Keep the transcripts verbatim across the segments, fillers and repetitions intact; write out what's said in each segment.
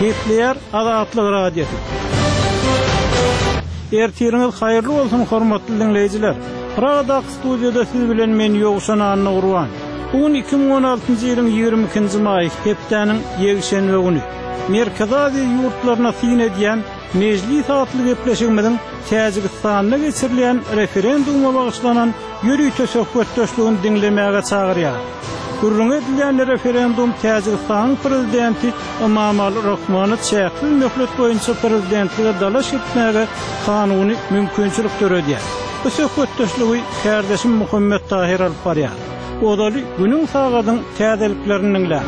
Gepler Azatlyk radiosu. Ertiriniz hayırlı olsun hormatly dinleyijiler. Radak studiyada siz bilen men Ýogşan Anna Urwan. Bugün iki bin on altyncy ýylyň ýygrimi ikinji maý hepdeniň ýegşenbe güni. Merkez Aziýa ýurtlaryna syn edýän mejlis atly gepleşigimiň Täjikistanda geçirilen referenduma bagyşlanan ýürüýte söhbetdeşligini dinlemäge çagyrýar. Gurrun edilen referendum Täjikistan prezidenti Emomali Rahmony çäkli möhlet boýunça prezidentlige dalaş etmäge kanuny mümkinçilik töredýär. Bu söhbetdeşligi kardeşim Muhammed Tahir alyp barýar. Odaly günüň sagadyň täzeliklerini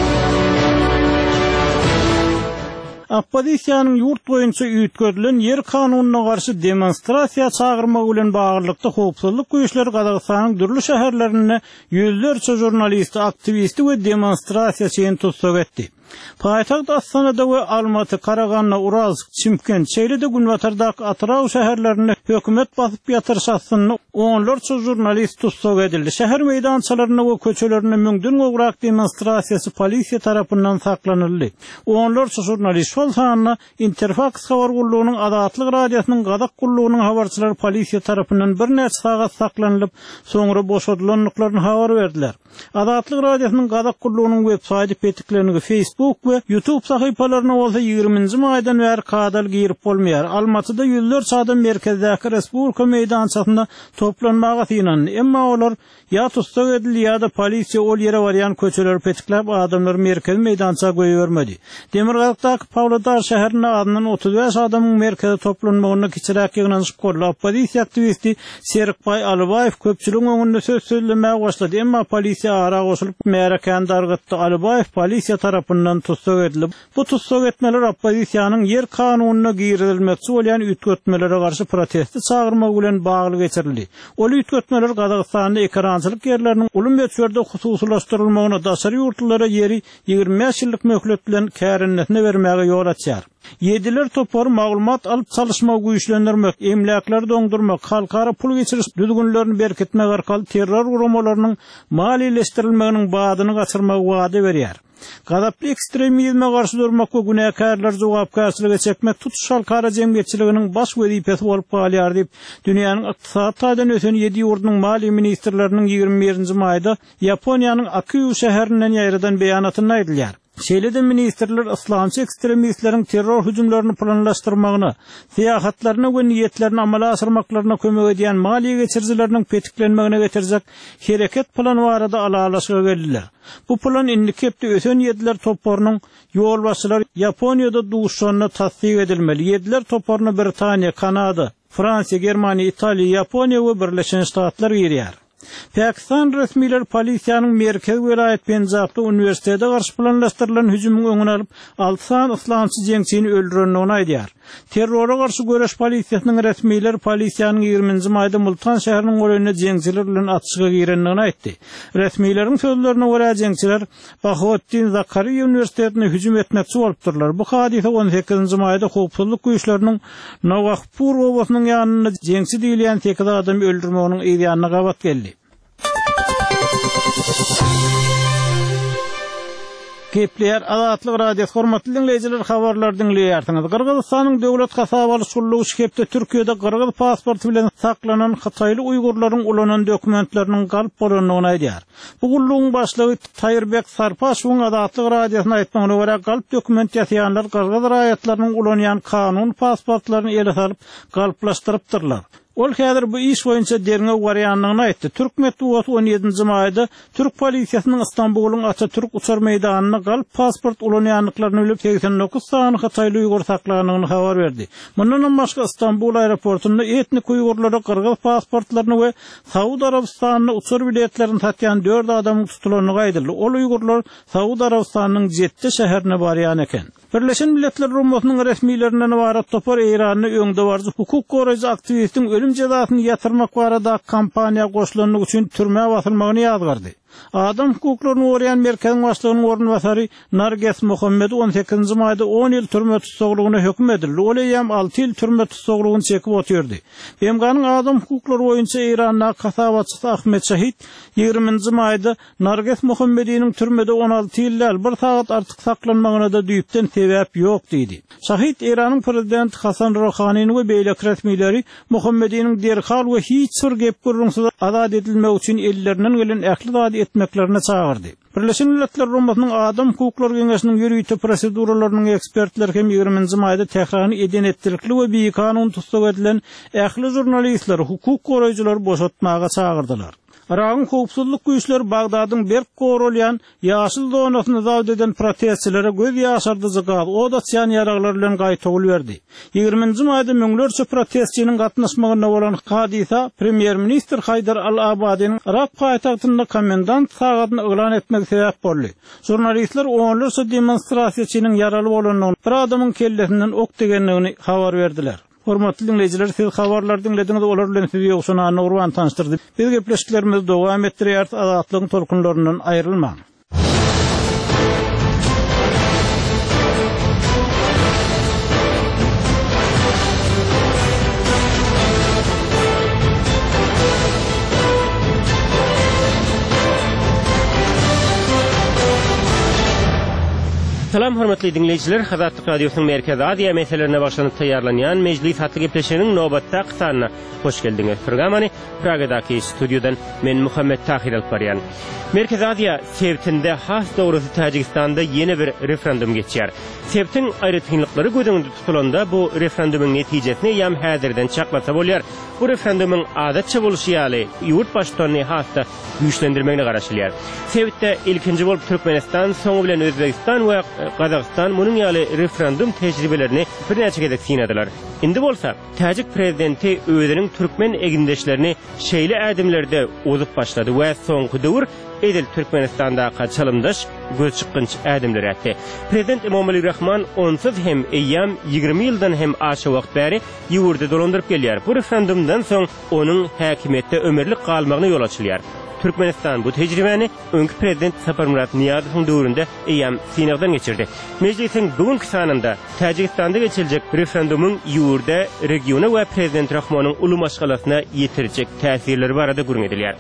Opposisiýanyň ýurt boýunça üýtgedilen yer kanunyna garşy demonstrasiýa çagyrmak bilen baglykda howpsuzlyk güýçleri Gazagystanyň dürli şäherlerinde ýüzlerçe jurnalisti, aktivisti we demonstrasiýaçyny tutsak etdi. Paýtagt Astanada we Almaty, Karaganda, Uralsk, Çimkent, Çeýlede, Günbatardaky atraw şäherlerinde hökümet basyp ýatyrşasyny onlarça jurnalist tutsak edildi. Şäher meýdançalaryna we köçelerine müňden gowrak demonstrasiýasy polisiýa tarapyndan saklanyldy. Onlarça jurnalist şol sanyna Interfax habar gullugynyň Azatlyk radiosynyň Gazak gullugynyň habarçylary polisiýa tarapyndan bir näçe sagat saklanylyp, soňra boşadylanlyklaryny habar berdiler. Azatlyk radiosynyň Gazak gullugynyň web saýty petiklerini Facebook we YouTube sahypalaryna bolsa ýygrimiňji maýdan bäri kadal girip bolmaýar. Almatyda ýüzlerçe adam merkezdäki Respublika meýdançasynda toplanmaga synandy. Emma olar ýa tutsak edildi ýa-da polisiýa ol ýere barýan köçeleri petiklep adamlar merkez meýdançaga goýbermedi. Demirgazakdaky Pawlodar şäherine adyndan otuz beş adamyň merkezde toplanmagyna kiçirek ýygnaşyp boldy. Opposisiýa aktivisti Serikbay Alybayew köpçüligiň öňünde söz söylemäge başlady. Emma polisiýa ara goşulyp märekany dargatdy. Alybayew polisiýa tarapyndan tutsak edildi. Bu tutsak etmeler opposisiýanyň yer kanunyna girilmekçi bolýan üýtgetmelere garşy protesti çagyrmak bilen bagly geçirildi. Ol üýtgetmeler Gazagystanda ekrançylyk yerleriniň uly möçberde hususlaşdyrylmagyna, daşary ýurtlara ýeri ýygrimi beş ýyllyk möhlet bilen kärinletine bermäge ýol açýar. Yediler topar maglumat alıp çalışma güýçlendirmek, emlaklar doňdurmak, halkara pul geçiriş düzgünlerini berkitmek arkaly terror guramalarının maliýeleşdirilmeginiň badyny gaçyrmak wada berýär. Gadaply ekstremizme garşy durmak we günäkärler jogapkärçiligi çekmek tutuş halkara jemgyýetçiliginiň baş wezipesi bolup galýar diýip dünýäniň ykdysadydan ösen ýedi ýurdun mali ministrleriniň ýygrimi birinji maýda Ýaponiýanyň Akyu şäherinden ýaýradan beýanatyny aýdylýar. Şeýlede ministrler islamçy ekstremistleriň terror hüjumlaryny planlaşdyrmagyna, siýahatlaryna we niýetlerini amala asyrmaklaryna kömek edýän maliýe geçirjileriniň petiklenmegine getirjek hereket plany barada alalaşyga geldiler. Bu plan indi kepde ösen ýediler toparynyň ýolbaşçylary Ýaponiýada duşanyna tasdiq edilmeli. Ýediler toparyny Britaniýa, Kanada, Fransiýa, Germaniýa, Italiýa, Ýaponiýa we Birleşen Ştatlar girýär. Pakistan resmiler polisiýanyň merkez welayet Penjabda uniwersitede garşy planlaşdyrylan hüjumyň öňüne alyp alty san islamçy jeňçini öldürenligini aýdýar. Terrora garşy göreş polisiýasynyň resmiler polisiýanyň ýygrimiňji maýda Multan şäheriniň goraýyna jeňçiler bilen atışyga girenligini aýtdy. Resmiýleriň sözlerine görä jeňçiler Bahoddin Zakariýa uniwersitetine hüjum etmekçi bolupdyrlar. Bu hadise on sekizinji maýda howpsuzlyk güýçleriniň Navahpur obasynyň ýanyna jeňçi diýilen sekiz adam öldürmeginiň ýa-da gabat geldi. Gepler Azatlyk radiosu hormatly dinleyijiler, habarlar dinleýärsiňiz. Kırgızstanyň döwlet hasabaly şullugy şekipde Türkiýede Kırgız pasporty bilen saklanan Hataýly uýgurlaryň ulanan dokumentleriniň galyp bolanyny aýdýar. Bu gullugyň başlygy Taýyrbek Sarpaşowyň Azatlyk radiosyna aýtmagyna görä galyp dokument ýasaýanlar Kırgız raýatlarynyň ulanýan kanun pasportlaryny ele salyp galyplaşdyrypdyrlar. Ol häzir bu iş boýunça derňe garýanlygyny aýtdy. Türk Medeniýeti on ýedinji maýda Türk polisiýasynyň Istanbulyň Atatürk uçar meýdanyna galyp pasport ulanýanlyklaryny bilip seksen dokuz sany Hataýly uýgur saklanygyny habar berdi. Mundan başga Istanbul aeroportunda etnik uýgurlara Kırgız pasportlaryny we Saudy Arabistanyna uçar biletlerini satýan dört adam tutulanyny aýdyldy. Ol uýgurlar Saudy Arabistanynyň jetde şäherine barýan eken. Birleşen Milletler Rumotynyň resmiýlerinden ibaret topar Iranyny öňde barjy hukuk goraýjy aktivistiň ölüm cezasyny ýatyrmak barada kampaniýa goşulanlyk üçin türme basylmagyny ýazgardy. Adam hukuklaryny goraýan merkeziň başlygynyň ornbasary Narges Muhammed on sekizinji maýda on ýyl türme tutsaglygyna hökm edildi. Ol ýam alty ýyl türme tutsaglygyny çekip otyrdy. Bemganyň adam hukuklary boýunça Iranda kasabatçy Ahmet Şahid ýygrimiňji maýda Narges Muhammediň türmede on alty ýyl bir saat artyk saklanmagyna da düýpden sebäp ýok diýdi. Şahit Iranyň prezidenti Hasan Rouhanyň we beýlek resmiýleri Muhammediniň derhal we hiç bir gep gurrunsyz azad edilmek üçin ellerinden gelen ähli zady etmeklerine çağırdy. Birleşen Milletler Romasynyň Adam Hukuklar Geňeşiniň ýürüýte proseduralarynyň ekspertleri hem ýygrüminji maýda Tehran eden etdirikli we bir kanun tutsak edilen ähli jurnalistleri, hukuk goraýjylary boşatmaga çağırdylar. Irak'ın hukukçuluk güýçleri Bagdadyň berk gorulýan ýaşyl zonasyny zawd eden protestçilere göz ýaşardyjy gap, o da çyan ýaraglar bilen gaýtagyl berdi. ýygrüminji maýda müňlerçe protestçiniň gatnaşmagyna bolan hadisa Premier Minister Haydar al-Abadyň Irak paýtagtynda komendant sagatyny elan etmek sebäp boldy. Jurnalistler onlarça demonstrasiýaçynyň ýaraly bolanyny, bir adamyň kellesinden ok degenligini habar berdiler. Hormatly dinleyijiler, siz habarlar dinlediňiz, olar bilen sizi ýokşuna Nurwan tanıştyrdy. Biz gepleşiklerimizi dowam etdirýär, azatlygyň tolkunlaryndan aýrylmaň. Salam hormatly dinleyijiler, Azatlyk Radiosynyň Merkezi Aziýa meselelerine başlanyp taýýarlanýan mejlis hatly gepleşiginiň nobatda kysaryna hoş geldiňiz. Programmany Pragadaky studiodan men Muhammed Tahir alyp barýan. Merkezi Aziýa sebtinde has dogrusy Täjikistanda ýene bir referendum geçýär. Sebtin aýrytynlyklary gödüňde tutulanda bu referendumyň netijesini ýam häzirden çaklasa bolýar. Bu referendumyň adatça boluşy ýaly ýurt başlygyny hasta güýçlendirmegine garaşylýar. Sebitde ilkinji bolup Türkmenistan, soňu bilen Özbegistan we Gazakistan munyň ýaly referendum tejribelerini bir näçe gezek synadilar. Indi bolsa Täjik prezidenti özüniň türkmen egindeşlerini şeýle ädimlerde ozup başlady we soňky döwür edil Türkmenistanda çalymdaş göz çykynç ädimler etdi. Prezident Emomali Rahman onsuz hem eýýam ýygrimi ýyldan hem aşa wagt bäri ýurda dolandyryp gelýär. Bu referendumdan soň onuň häkimetde ömürlik galmagyna ýol açylýar. Türkmenistan bu tecrübeni öňkü prezident Saparmurat Niyazowyň döwründe eýam synagdan geçirdi. Meclisiň bugünkü sanynda Täjikistanda geçiljek referendumyň ýurda, regiona we prezident Rahmanyň uly maşgalasyna ýetirjek täsirleri barada gurun edilýär.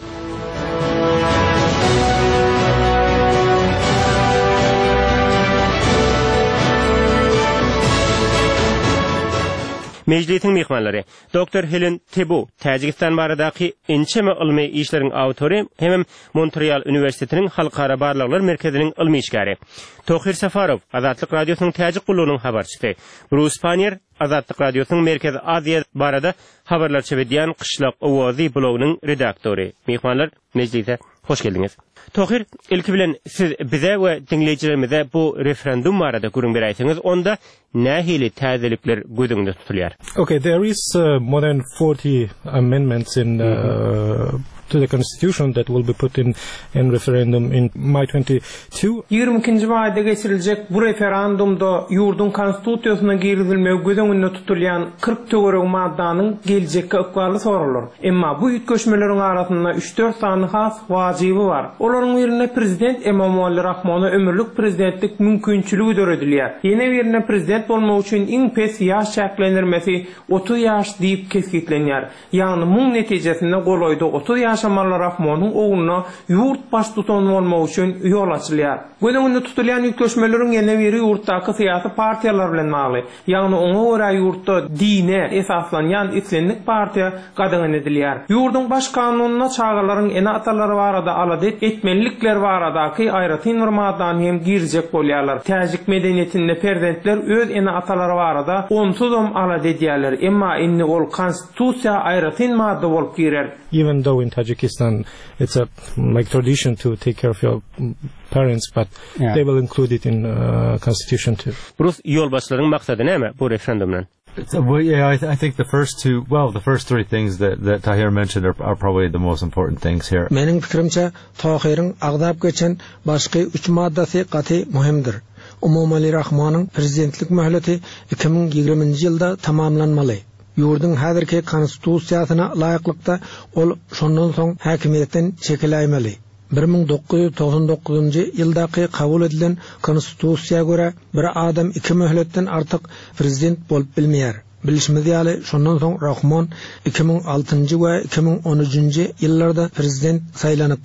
Meclisiň mehmanlary doktor Helen Tebu, Täjikistan baradaky ençeme ilmi işleriň awtory hem Montreal Üniversitetiniň Halkara Barlyklar Merkeziniň ilmi işgäri. Tohir Safarow, Azatlyk Radiosynyň Täjik gulunyň habarçysy. Bruce Panier, Azatlyk Radiosynyň Merkezi Aziýa barada habarlar çevirýän Qışlak Owazy blogynyň redaktory. Mehmanlar, meclise hoş geldiňiz. Tohir, ilki bilen siz bize we dinleyijilerimize bu referendum barada gurun berýäňiz, onda nähili täzelikler gödüňde tutulýar? Okay, there is uh, more than forty amendments in uh, mm-hmm. to the constitution that will be put in in referendum in May twenty-second. ýygrimi-nji maýda geçiriljek bu referendumda ýurdun konstitusiýasyna girilmegi gödüňde tutulýan kırk töwerek maddanyň geljekke ökbali sorulur. Emma bu ýetgeşmeleriň arasynda üç dört sany has wajiby bar. Olaryň birine prezident Emomali Rahmana ömürlük prezidentlik mümkinçiligi döredilýär. Ýene birine prezident bolmak üçin iň pes ýaş şäklendirmesi otuz ýaş diýip kesgitlenýär. Ýagny muň netijesinde golaýda otuz ýaş Emomali Rahmanyň oğluna ýurt baş tutan bolmak üçin ýol açylýar. Gödüňde tutulýan ýetgeşmeleriň ýene biri ýurtdaky syýasy partiýalar bilen magly. Ýagny oňa görä ýurtda dine esaslanýan islenlik partiýa gadagan edilýär. Ýurdun baş kanunyna çağrılaryň ene atalary barada aladet etmenlikler baradaky aýratyn normadan hem girjek bolýarlar. Täjik medeniýetinde prezidentler öz ene atalary barada onsuzam aladet edýärler. Emma inni ol konstitusiýa aýratyn madda bolup girer. Even though in Tajikistan it's a like tradition to take care of your parents, but yeah. they will include it in uh, constitution too. Bruce, yol başlaryň maksady näme bu referendumdan? Well, yeah, I, th- I think the first two, well, the first three things that, that Tahir mentioned are, are probably the most important things here. Mening fikirimçe, Tahir'in agdap geçen başka üç maddasi qati muhimdir. Emomali Rahmanyň prezidentlik möhleti iki ming ýygrimiňji ýylda tamamlanmaly. Ýurdun häzirki konstitusiýasyna laýyklykda ol şondan soň häkimetden çekiläýmeli. bir ming dokuz yüz doksan dokuzunji ýyldaky kabul edilen konstitusiýaga görä bir adam iki möhletden artyk prezident bolup bilmeýär. Bilişimiz ýaly şondan soň Rahman iki ming altynji we iki ming on üçinji ýyllarda prezident saýlanypdy.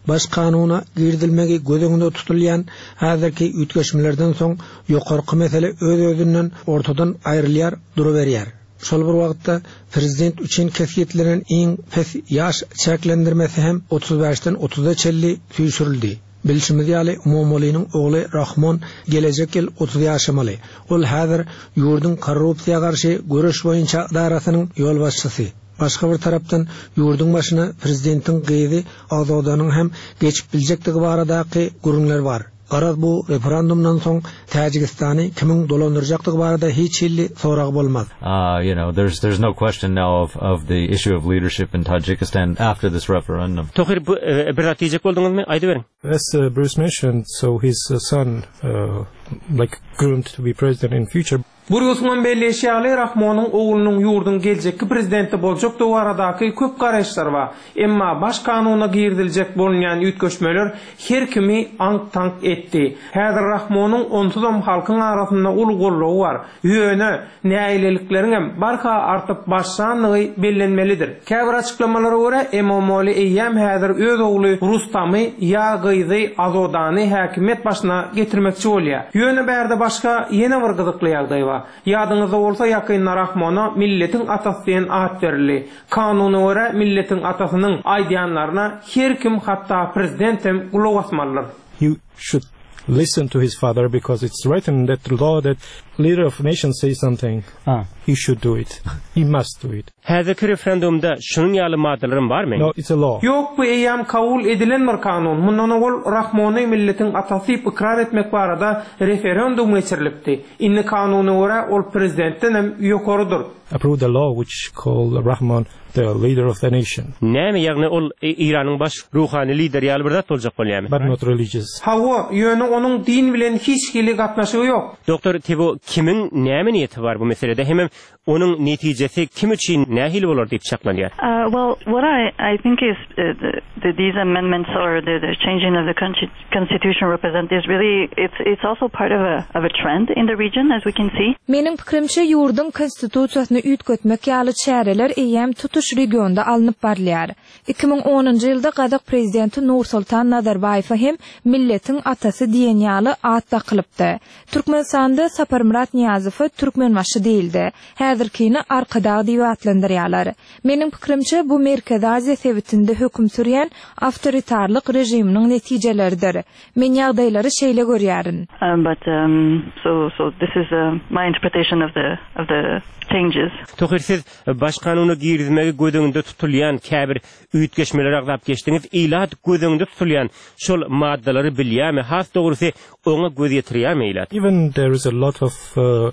baş kanuna girdilmegi gödüňünde tutulýan häzirki ütgeşmelerden soň ýokarky mesele öz-özünden ortadan aýrylýar, duruberýär. Şol bir wagtda prezident üçin kesgitlenen iň pes ýaş çäklendirmesi hem otuz beşden otuza çelli süýşürildi. Bilşimiz ýaly Umumolinyň ogly Rahmon gelecek ýyl otuz ýaşamaly. Ol häzir ýurdun korrupsiýa garşy göreş boýunça idarasynyň ýol başçysy. Başka bir tarapdan yurdun başına prezidentin gyzy azadanyň hem geçip biljektigi baradaky gurunlar var. Garaz bu referendumdan soň Täjikistany kimin dolandyrjaktigi barada hiç illi sorag bolmaz. Uh, you know, there's there's no question now of of the issue of leadership in Tajikistan after this referendum. Tohir bu bir natijek boldunuzmy? Aýdy berin. As uh, Bruce mentioned, so his uh, son uh, like groomed to be president in future. Burgusman belleşýäli Rahmonyň oğlunyň ýurdun geljekki prezidenti boljakdygy baradaky köp garaşlar bar. Emma baş kanunyna girdiljek bolmayan ýetgeşmeler her kimi aň-taň etdi. Häzir Rahmonyň onsuzam halkyň arasynda uly gollagy bar. Ýöne näýleliklerin hem barka artyp başlandygy bellenmelidir. Käbir açıklamalara göre Emomali eýýäm häzir öz ogly Rustamy ýa gyzy Azodany häkimet başyna getirmekçi bolýar. Ýöne bärde başga ýene bir gyzykly ýagdaý bar. Ýadyňyzda bolsa ýakynda Rahmona milletiň atasy diýen at berildi. Kanuny göre milletiň atasynyň aýdýanlaryna her kim hatda prezident hem ulug asmalydyr. You should listen to his father because it's written that the law that leader of nation says something. Ah, he should do it. He must do it. Häzirki referendumda şunun ýaly maddalaryň barmy? No, it's a law. Yok, bu eýam kabul edilen bir kanun. Mundan ol Rahmony milletiň atasy ikrar etmek barada referendum geçirilipdi. Inni kanuny göre ol prezidentden hem ýokarydyr. Approved the law which called Rahman the leader of the nation. Näme ýagny ol Iranyň baş ruhany lideri ýaly bir zat boljak bolýarmy? But not religious. Hawa, ýöne onuň din bilen hiç hili gatnaşygy ýok. Doktor Tebo kimin näme niyeti var bu meselede? Hem onuň netijesi kim üçin nähil bolar diýip çaklanýar. Uh, well, what I I think is uh, the, the, these amendments or the, the changing of the constitution represent is really it's it's also part of a of a trend in the region, as we can see. Mening pikirimçe ýurdun konstitusiýasyny ütgetmek ýaly çäreler eýem tutuş regionda alınıp barlýar. iki ming onuncu ýylda Gazak prezidenti Nursultan Nazarbayew hem milletiň atasy diýen ýaly at takylypdy. Türkmenistanda Saparmurat Niyazow türkmenmaşy değildi. Häzirkini arkada diýip atlandyrýarlar. Mening pikirimçe bu Merkez Aziýa sebitinde höküm sürýän awtoritarlyk rejiminiň netijeleridir. Men ýagdaýlary şeýle görýärin. Um, but um, so so this is uh, my interpretation of the of the changes. Tohir, siz baş kanuny girdimegi gödüňde tutulýan käbir ütgeşmeler agdap geçdiňiz. Ilat gödüňde tutulýan şol maddalary bilýärmi? Has dogrusy oňa göz ýetirýärmi ilat? Even there is a lot of uh,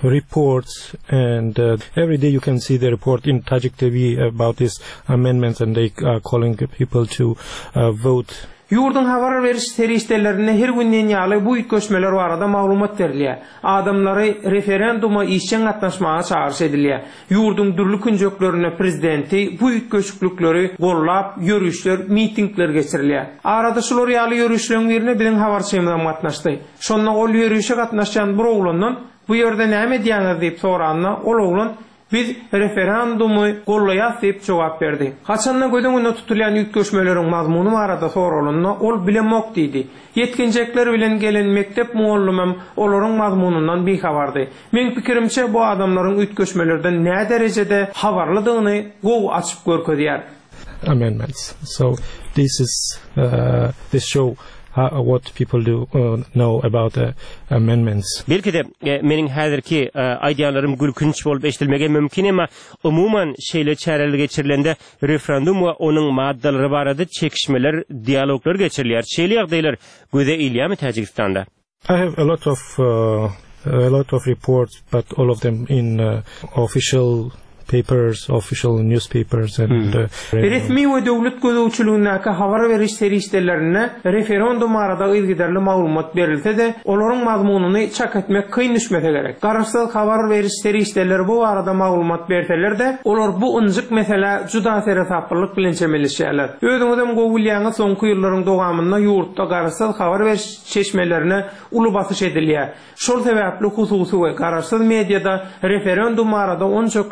reports and uh, every day you can see the report in Tajik T V about these amendments and they are calling people to uh, vote. Yurdun habar veriş serişlerine her günden ýaly bu ütgeşmeler barada maglumat berilýär. Adamlary referenduma işçen gatnaşmaga çağırış edilýär. Yurdun dürli künjeklerine prezidenti bu ütgeşiklikleri gollap, ýörüşler, mitingler geçirilýär. Arada şular ýaly ýörüşleriň birine bilen habarçymdan gatnaşdy. Şonda ol ýörüşe gatnaşan bir oglundan bu ýerde näme diýäňiz diýip soranna ol oglun biz referendumy gollaýas diýip jogap berdi. Haçandan gödüňünde tutulýan ütgeşmeleriň mazmuny barada soralyna ol bilemok diýdi. Yetkinjekler bilen gelen mektep muallimem olaryň mazmunundan bihabardy. Men pikirimçe bu adamlaryň ütgeşmelerden nä derejede habarlydygyny gow açyp görkezýär. Amendments. So this is uh, this show How, what people do uh, know about the amendments. Belki de e, mening häzirki e, aýdýanlarym gülkünç bolup eşitilmege mümkin, ama umuman şeýle çäreler geçirilende referendum we onuň maddalary barada çekişmeler, dialoglar geçirilýär. Şeýle ýagdaýlar göze ilýärmi Täjikistanda? I have a lot of uh, a lot of reports, but all of them in uh, official papers, official newspapers and hmm. uh, resmi we döwlet gözegçiligindäki habar beriş serişlerine referendum arada ilgiderli maglumat berilse de olaryň mazmunyny çak etmek kyn düşmese gerek. Garaşsyz habar beriş serişleri bu arada maglumat berseler de olar bu ınjyk mesele juda seraplyk bilen çemelişýärler. Özüňizem gowulýaňyz soňky ýyllaryň dowamynda ýurtda garaşsyz habar beriş çeşmelerine uly basyş edilýär. Şol sebäpli hususy we garaşsyz mediada referendum arada onçakly köp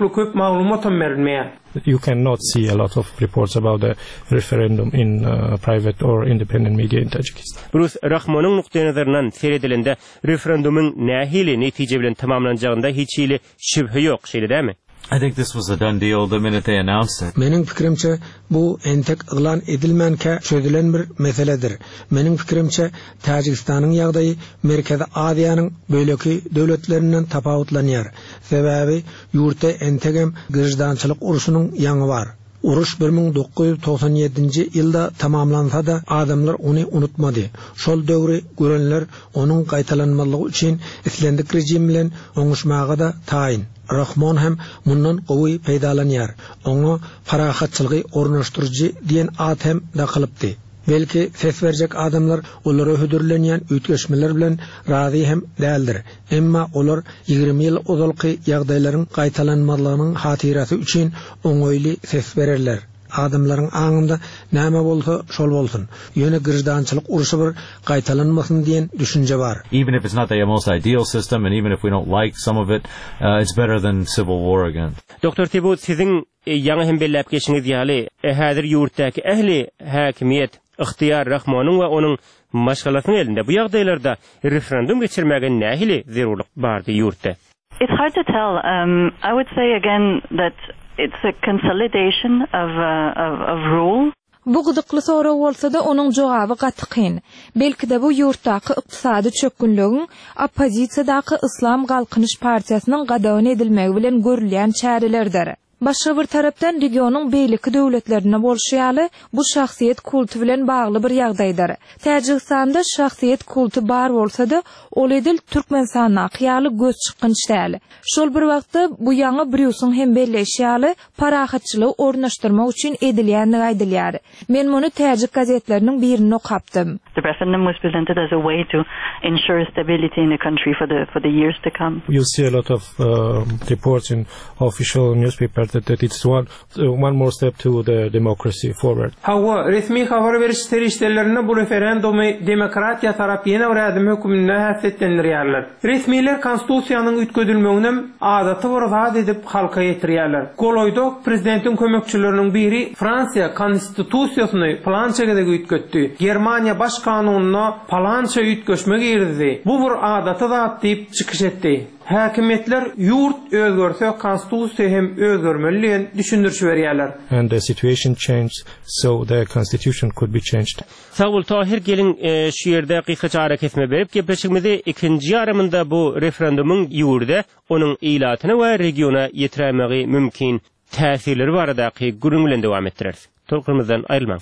maglumat berilmeýär. You cannot see a lot of reports about the referendum in uh, private or independent media in Tajikistan. Bruce Rahman'ın nuqtai nazarından seyredilende referendumun nähili netije bilen tamamlanjagynda hiç ile şübhe ýok, şeýle dämi? I think this was a done deal the minute they announced it. Mening fikrimçe bu entek ıglan edilmenke çözülen bir meseledir. Mening fikrimçe Tajikistanyň ýagdaýy Merkezi Aziýanyň böleki döwletlerinden tapawutlanýar. Sebäbi ýurtda entegem gıjdançylyk uruşunyň ýangy bar. Uruş bir ming dokuz yüz toksan yedinji ýylda tamamlansa da adamlar onu unutmady. Şol döwri görenler onun gaýtalanmalygy üçin islendik rejim bilen oňuşmaga da taýin. Rahman hem mundan gowy peýdalanýar. Oňa parahatçylygy ornaşdyrjy diýen at hem da kılıpdy. Belki ses berjek adamlar olary hödürlenýän ütgeşmeler bilen razy hem däldir. Emma olar ýygrimi ýyl ozalky ýagdaýlaryň gaýtalanmalygynyň hatyrasy üçin oňoýly ses bererler. Adamlaryň aňynda näme bolsa şol bolsun. Ýöne gıjdançylyk uruşy bir gaýtalanmasyn diýen düşünje bar. Even if it's not the most ideal system, and even if we don't like some of it, uh, it's better than civil war again. Doktor Tebut, siziň ýaňy hem belläp geçiňiz ýaly, häzir ýurtdaky ähli häkimiýet ihtiyar Rahmanyň we onuň maşgalasynyň elinde. Bu ýagdaýlarda referendum geçirmäge nähili zerurlyk bardy ýurtda? It's hard to tell. Um, I would say again that it's a consolidation of, uh, of, of rule. Bu gıdıklı soru bolsa da onuň jogaby gatykyn. Belki de bu ýurtdaky ykdysady çökünlügiň opposisiýadaky Islam Galkynyş partiýasynyň gadawyny edilmegi bilen görülýän çärelerdir. Başga bir tarapdan regionyň beýleki döwletlerine bolşýaly bu şahsiýet kultu bilen bagly bir ýagdaýdyr. Täjikistanda şahsiýet kultu bar bolsa da ol edil Türkmenistana ýaly göz çykynç däl. Şol bir wagtda bu ýaňy Brüssel hem belleşýäli parahatçylygy ornaşdyrmak üçin edilýänligi aýdylýar. Men muny Täjik gazetläriniň birini okapdym. The referendum was presented as a way to ensure stability in the country for the for the years to come. You see a lot of uh, reports in official newspapers that, that it's one uh, one more step to the democracy forward. Hawa resmi habar beriş serişlerine bu referendumu demokratiya tarap ýene bir adam hökümine hässetlendirýärler. Resmiler konstitusiýanyň ütgedilmegini adaty bir zat edip halka ýetirýärler. Goloýda prezidentiň kömekçileriniň biri Fransiýa konstitusiýasyny plançaga ütgetdi. Germaniýa baş kanunyna palança ütgeşme girdi. Bu bir adaty zat diýip çykyş etdi. Häkimetler ýurt özgörse konstitusiýa hem özgörmeliligini düşündürşi berýärler. And the situation changed, so the constitution could be changed. Sağol Tahir, gelin e, şu ýerde hakykat ara kesme berip gepleşigimizi ikinji yarımynda bu referendumuň ýurda onuň ilatyny we regiona ýetirmegi mümkin täsirleri baradaky gürüň bilen dowam etdireriz. Tolkymyzdan aýrylmaň.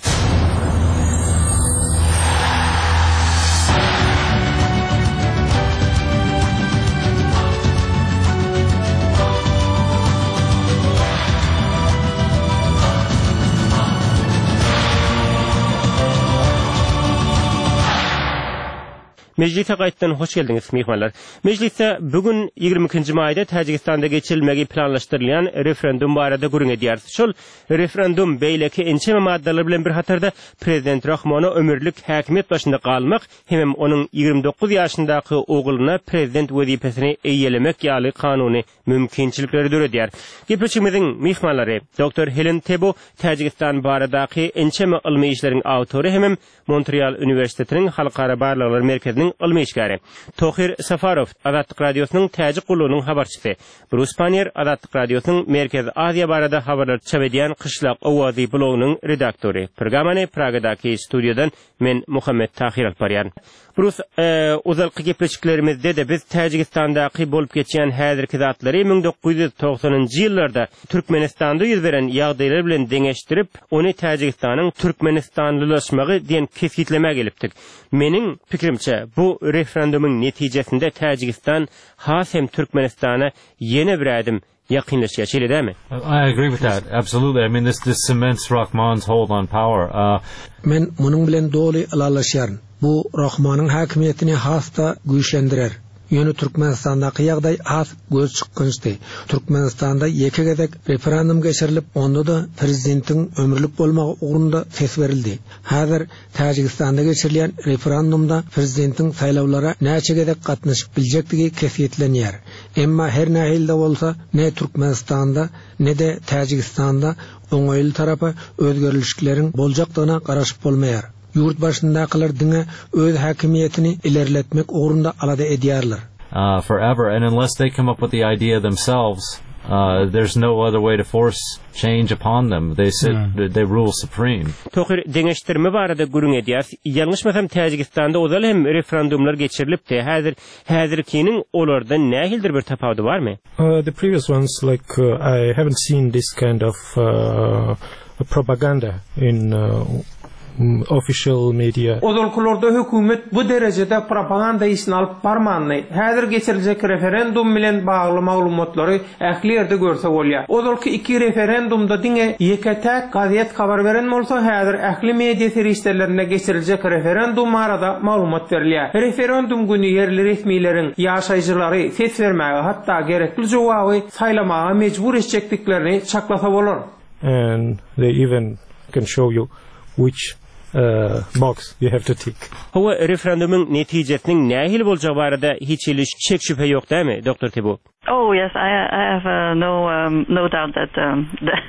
Meclise gaýtdan hoş geldiňiz mehmanlar. Mecliste bugün ýygrimi ikinji maýda Täjikistanda geçirilmegi planlaşdyrylýan referendum barada gürüň edýär. Şol referendum beýleki ençeme maddalar bilen bir hatarda Prezident Rahmana ömürlük häkimiýet başynda galmak hem onuň ýygrimi dokuz ýaşyndaky ogulyna prezident wezipesini eýelemek ýaly kanuny mümkinçilikleri döredýär. Gepleşigimiziň mehmanlary Doktor Helen Tebo, Täjikistan baradaky ençeme ilmi işleriň awtory hem Montreal Üniversitetiniň halkara barlyklar merkeziniň ilmi işgäri. Tohir Safarov, Azatlyk radiosynyň Täjik gulunyň habarçysy. Bruce Panier, Azatlyk radiosynyň Merkezi Aziýa barada habarlar çap edýän Kışlak Owazy blogynyň redaktory. Programany Pragadaky studiodan men Muhammed Tahir alparýan. Bruce, e, uzalky gepleşiklerimizde de biz Täjikistandaky bolup geçýän häzirki zatlary ming dokuz yüz toksanynjy ýyllarda Türkmenistanda ýüz beren ýagdaýlar bilen deňeşdirip, ony Täjikistanyň Türkmenistanlylaşmagy diýen kesgitleme gelipdik. Meniň pikirimçe bu referendumuň netijesinde Täjikistan has hem Türkmenistana ýene bir adım yakınlaşıyor, şöyle değil mi? I agree with that. Absolutely. I mean, this this cements Rahman's hold on power. Uh, Men munun bilen doli alalaşýaryn. Bu Rahmanyň häkimiýetini hasta güýçlendirer. Yönü Türkmenistan'daki ýagdaý az göz çykkynçdy. Türkmenistanda ýeke gezek referendum geçirilip, onda da prezidentin ömürlük bolmagy ugrunda ses berildi. Häzir Täjikistanda geçirilýän referendumda prezidentin saýlawlara näçe gezek gatnaşyp biljekligi kesýetlenýär. Emma her nähilde bolsa, ne Türkmenistanda ne de Täjikistanda oňoýly tarapy özgörlüşlerin boljakdygyna garaşyp bolmaýar. Yurt başındakylar diňe öz hakimiýetini ilerletmek ugrunda alada edýärler. Uh, forever, and unless they come up with the idea themselves, uh, there's no other way to force change upon them. They sit, mm. they rule supreme. Tohir deňeşdirme barada gürüň edýär. Ýalňyşmasam Täjikistanda ozal hem referendumlar geçirilipdi. Häzir häzirkiniň olardan nähildir bir tapawdy barmy? Uh, the previous ones, like uh, I haven't seen this kind of uh, propaganda in uh, official media. Ozalkularda hökümet bu derecede propaganda işini alıp barmanly. Häzir geçiriljek referendum bilen bagly maglumatlary ähli ýerde görse bolýar. Ozalky iki referendumda diňe ýeketäk gaziet habar beren bolsa, häzir ähli media serişlerine geçiriljek referendum arada maglumat berilýär. Referendum günü yerli resmiýlerin ýaşaýjylary ses bermäge, hatda gerekli jogaby saýlamaga mejbur etjekdiklerini çaklasa bolar. And they even can show you which uh, box you have to tick. Hawa referendumyň netijesiniň nähil boljagy barada hiç iliş şek şüphe ýok dämi, doktor Tebo? Oh yes, I, I have uh, no um, no doubt that um,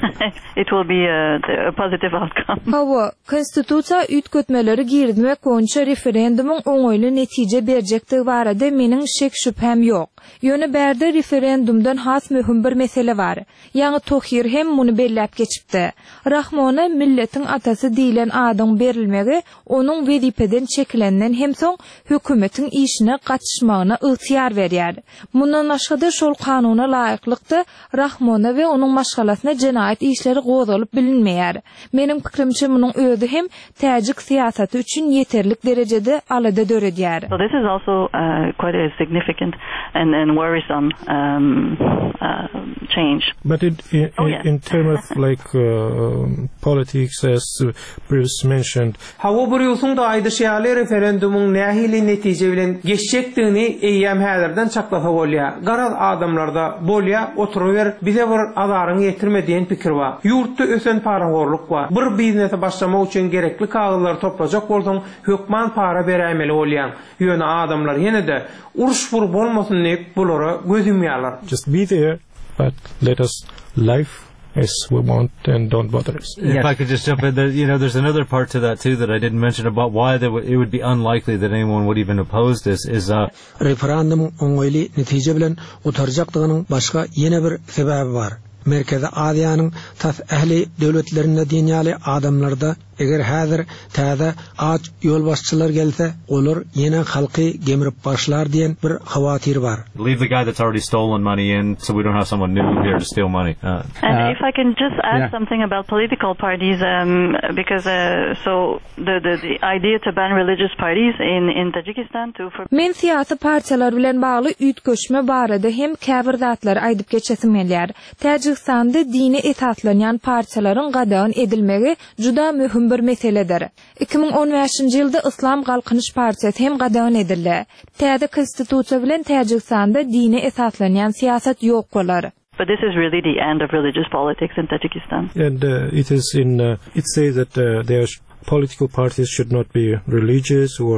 it will be a, a positive outcome. Hawa konstitusiýa ütkötmeleri girdmek boýunça referendumyň oňoýly netije berjektigi barada meniň şek şüphem ýok. Ýöne bärde referendumdan has möhüm bir mesele bar. Ýa-ni Tohir hem muny belläp geçipdi. Rahmona milletiň atasy diýilen adyň berilmegi onuň wezipeden çekilenden hem soň hökümetiň işine gatnaşmagyna ygtyar berýär. Mundan aşgada şol kanuna laýyklykda Rahmona we onuň maşgalasyna jenaýat işleri gozalyp bilinmeýär. Meniň pikirimçe munyň özi hem täjik siýasaty üçin ýeterlik derejede alada döredýär. So this is also uh, quite a significant and, and worrisome um, uh, change. But it, in, oh, yeah. in terms of like uh, politics, as Bruce mentioned, Hawa Bruce'un da aýdyşýaly referendumuň nähili netije bilen geçjekdigini eýýäm häzirden çaklasa bolýar. Garaz adamlarda bolýa oturuver, bize bir azaryň ýetirmediýän pikir bar. Ýurtda ösen paragorluk bar. Bir biznesi başlamak üçin gerekli kagylary toplajak bolsaň, hökman para berämeli bolýan. Ýöne adamlar ýene-de uruş bur bolmasyn diýip bulara gözümýärler. Just be there, but let us live as we want and don't bother us. If yes. I could just jump in there, you know, there's another part to that too that I didn't mention about why there w- it would be unlikely that anyone would even oppose this is uh referendum oňoýly netije bilen oturjakdygynyň başga ýene bir sebebi bar. Merkezi Aziýanyň tas ähli döwletlerinde dünýäli adamlarda eger häzir täze aç ýol başçylar gelse, olar ýene halky gemirip başlar diýen bir hawatyr bar. Leave the guy that's already stolen money in, so we don't have someone new here to steal money. Uh, and uh, if I can just add yeah. something about political parties, um, because uh, so the, the the idea to ban religious parties in in Tajikistan to for Men siýasy partiýalar bilen bagly ütköşme barada hem käbir zatlar aýdyp geçesim gelýär. Täjikistanda dini esaslanýan partiýalaryň gadagan edilmegi juda möhüm bir meseledir. iki ming on beşinji ýylda Islam Galkynyş Partiýasy hem gadagan edildi. Täze konstitusiýa bilen Täjikistanda dini esaslanýan siýasat ýok bolar. But this is really the end of religious politics in Tajikistan. And uh, it is in uh, it says that uh, there sh- political parties should not be religious or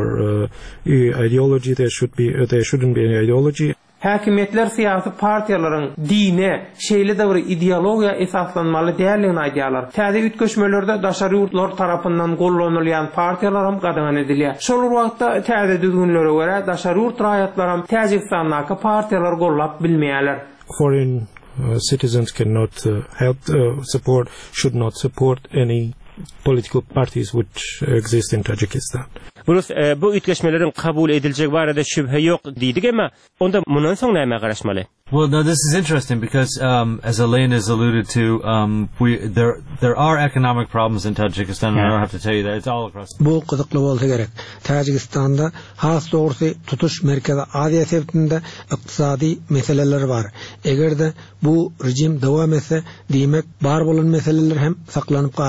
uh, ideology. There should be uh, there shouldn't be any ideology. Häkimetler siýasy partiýalaryň dine, şeýle de bir ideologiýa esaslanmaly däligini aýdýarlar. Täze ütköşmelerde daşary ýurtlar tarapyndan gollanylýan partiýalar hem gadagan edilýär. Şol wagtda täze düzgünlere görä daşary ýurt raýatlar hem Täjikistanyňky partiýalar gollap bilmeýärler. Foreign uh, citizens cannot uh, help uh, support should not support any political parties which exist in Tajikistan. Bruce, e, bu ütgeşmelerin kabul edilecek barada şüphe yok diýdik, ama onda mundan soň näme garaşmaly? Well, no, this is interesting because, um, as Elaine has alluded to, um, we there there are economic problems in Tajikistan, and I don't have to tell you that it's all across. Bu gyzykly bolsa gerek. Tajikistanda has dogry tutuş Merkezi Aziýa sebitinde ykdysady meseleler bar. Egerde bu rejim dowam etse, diýmek bar bolan meseleler hem saklanyp galar.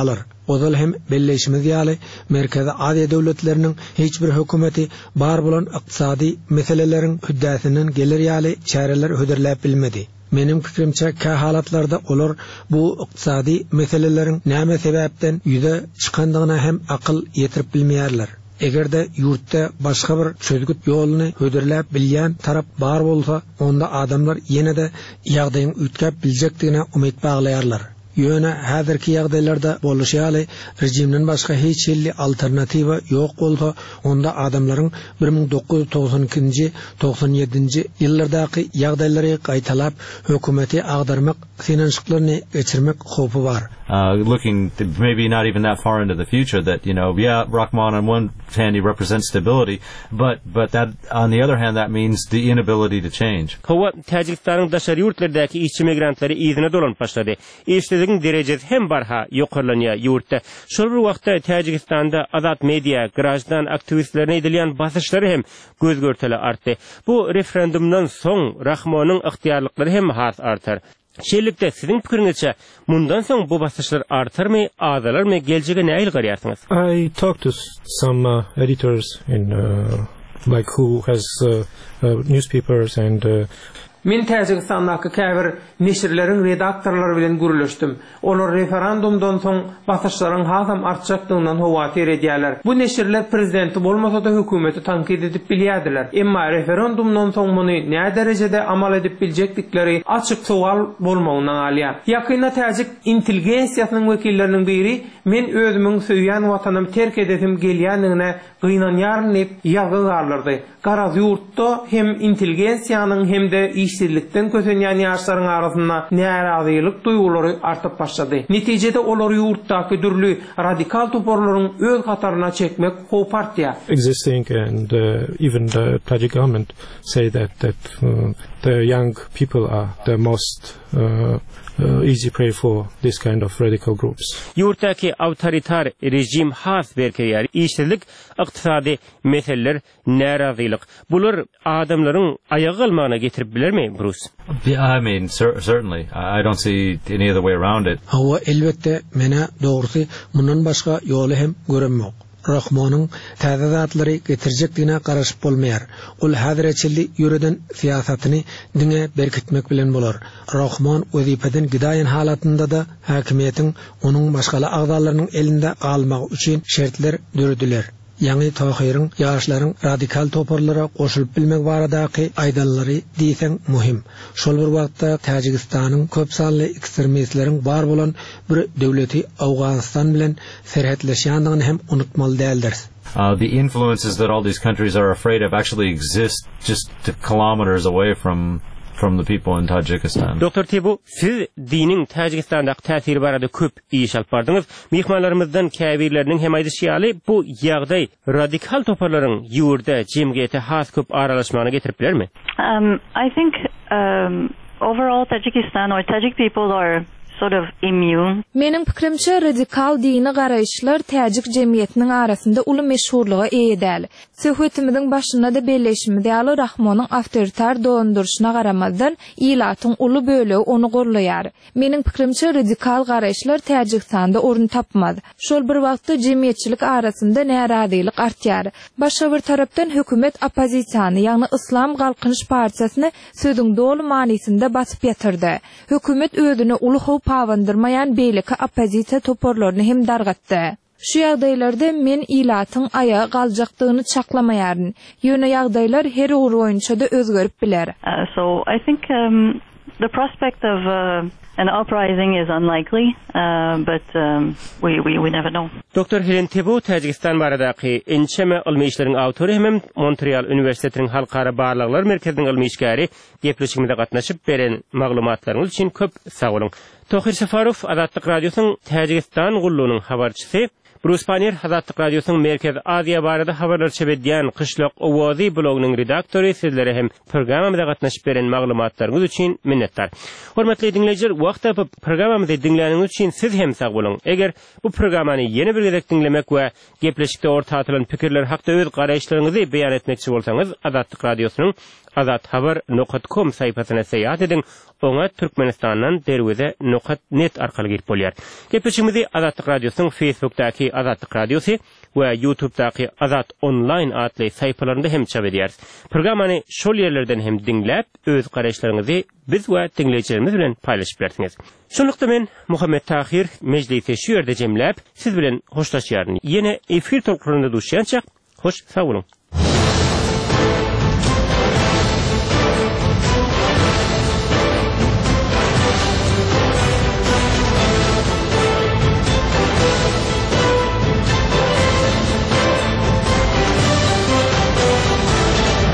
Odal hem belleşimiz ýaly Merkezi Aziýa döwletleriniň hiç bir hökümeti bar bolan ykdysady meseleleriň hüddätinden gelir ýaly çäreler höderläp bilmedi. Menim fikrimçe ka halatlarda olar bu ykdysady meseleleriň näme sebäpden ýüze çykandygyna hem akyl ýetirip bilmeýärler. Egerde yurtda başga bir çözgüt ýoluny höderläp bilýän tarap bar bolsa, onda adamlar ýene-de ýagdaýyň ütkep biljekdigine umyt baglaýarlar. Ýöne häzirki ýagdaýlarda boluşýaly rejimden başga hiç ýylly alternatiwa ýok bolsa, onda adamlaryň bir ming dokuz ýüz togson ikinji togson ýedinji ýyllardaky ýagdaýlary gaýtalap hökümeti agdarmak, finansyklaryny geçirmek hopy bar. Uh, looking to maybe not even that far into the future, that, you know, yeah, Rahman on one hand he represents stability, but but that on the other hand that means the inability to change. Hova Tajikistan'ın daşary ýurtlardaki işçi migrantlary izine dolanıp başlady. İşçiligiň derejesi hem barha ýokarlanýar ýurtda. Şol bir wagtda Tajikistanda azat media, grajdan aktivistlerine edilýän basyşlary hem göz görteli artdy. Bu referendumdan soň Rahmanyň ykdýarlyklary hem has artar. Şeýlelikde siziň pikiriňizçe mundan soň bu basyşlar artarmy, azalarmy, geljege näil garýarsyňyz? I talked to some uh, editors in uh, like who has uh, uh, newspapers and uh, Men Tajikistandaky käbir neşirleriň redaktorlary bilen görüşdüm. Olar referendumdan soň basyşlaryň hasam artjakdygynyň howatyr edýärler. Bu neşirler prezidenti bolmasa da hökümeti tankid edip bilýärdiler. Emma referendumdan soň muny näme derejede amal edip biljekdikleri açyk sowal bolmagyndan alýar. Ýakyna Tajik intelligensiýasynyň wekilleriniň biri men özümiň söýýän watanymy terk edip gelýändigine gynanýaryn diýip ýazylarlardy. Garaz ýurtda hem intelligensiýanyň hem de işsizlikten kösenýän ýaşlaryň arasynda närazylyk duýgulary artyp başlady. Netijede olar ýurtdaky dürli radikal toporlaryň öz gataryna çekmek hopartýa. Existing and uh, even the Tajik government say that that uh, the young people are the most uh, Uh, easy prey for this kind of radical groups. Yurtdaki awtoritar rejim has berkeýär. İşsizlik, ykdysady meseleler, närazylyk. Bular adamlaryň ayagy almagyna getirip bilermi, Bruce? Yeah, I mean, cer- certainly. I don't see any other way around it. Hawa elbette mene dogrusy mundan başga ýoly hem görenmek. Rahmanyň täze zatlary getirjekdigine garaşyp bolmaýar. Ol häzirçildi ýüreden siýasatyny diňe berkitmek bilen bolar. Rahman wezipeden gidaýan halatynda da häkimiýetiň onuň başgala agdalarynyň elinde galmagy üçin şertler dürdiler. Ýa-ni tahyryň ýaşlaryň radikal toparlara goşulyp bilmek baradaky aýdallary diýsen muhim. Şol bir wagtda Tajikistanyň köp sanly ekstremistleriň bar bolan bir döwleti Awganistan bilen serhetleşýändigini hem unutmaly däldir. Uh, the influences that all these countries are afraid of actually exist just kilometers away from from the people in Tajikistan. Doktor Tebu, siz dinin Tajikistandaky täsiri barada köp iş alyp bardyňyz. Mihmanlarymyzdan käbirleriniň hem aýdyşýaly bu ýagdaý radikal toparlaryň ýurda jemgyýete has köp aralaşmagyna getirip bilermi? Um, I think um, overall Tajikistan or Tajik people are sort of immune. Mening pikirimçe radikal dini garaýşlar Tajik jemgyýetiniň arasynda uly meşhurlyga eýdäl. Söhbetimiziň başynda da belleşmedi ýaly Rahmanyň awtoritar dondurşyna garamazdan ilatyň uly bölegi onu gorlaýar. Mening pikirimçe radikal garaýşlar Tajikstanda orun tapmaz. Şol bir wagtda jemgyýetçilik arasynda närazylyk artýar. Başga bir tarapdan hökümet opozisiýany, ýagny Islam Galkynyş partiýasyny sözüň dolu manysynda basyp ýatyrdy. Hökümet özüne uly pawandyrmayan beýleki opozisiýa toporlaryny hem dargatdy. Şu ýagdaýlarda men ilatyň aya galjakdygyny çaklamaýaryn. Ýöne ýagdaýlar her ugur boýunça da özgerip biler. Uh, so I think um, the prospect of uh, an uprising is unlikely, uh, but um, we, we we never know. Doktor Helen Tebu, Tajikistan baradaky ençeme ilmi işleriň awtory hem Montreal Üniversitetiniň halkara barlyklar merkeziniň ilmi işgäri gepleşiginde gatnaşyp beren maglumatlaryňyz üçin köp sag bolun. Tohir Safarow, Azatlyk Radiosynyň Tajikistan gullugynyň habarçysy. Bruce Panier, Azatlyk Radiosynyň Merkez Aziýa barada habarlar çebedýän Kışlak Owazy blogynyň redaktory, sizlere hem programmamyza gatnaşyp beren maglumatlaryňyz üçin minnetdar. Hormatly dinleýijiler, wagt tapyp programmamyzy dinläniňiz üçin siz hem sag boluň. Eger bu programmany ýene bir gezek dinlemek we gepleşikde orta atylan pikirler hakda öz garaýşlaryňyzy beýan etmekçi bolsaňyz, Azatlyk Radiosynyň azat habar nokta com sayfasyna seýat ediň. Oňa Türkmenistandan derweze nokta net arkaly girip bolýar. Gepleşigimizi Azatlyk Radiosynyň Facebookdaky Azatlyk Radiosy we YouTube'daky Azat Online adly sayfalarynda hem çap edýäris. Programmany şol ýerlerden hem dinläp, öz garaýşlaryňyzy biz we dinleýijilerimiz bilen paýlaşyp berdiňiz. Şonlukda men Muhammed Tahir mejlisi şu ýerde jemläp, siz bilen hoşlaşýaryn. Ýene efir tolkuralarynda duşýançak, hoş sag bolun.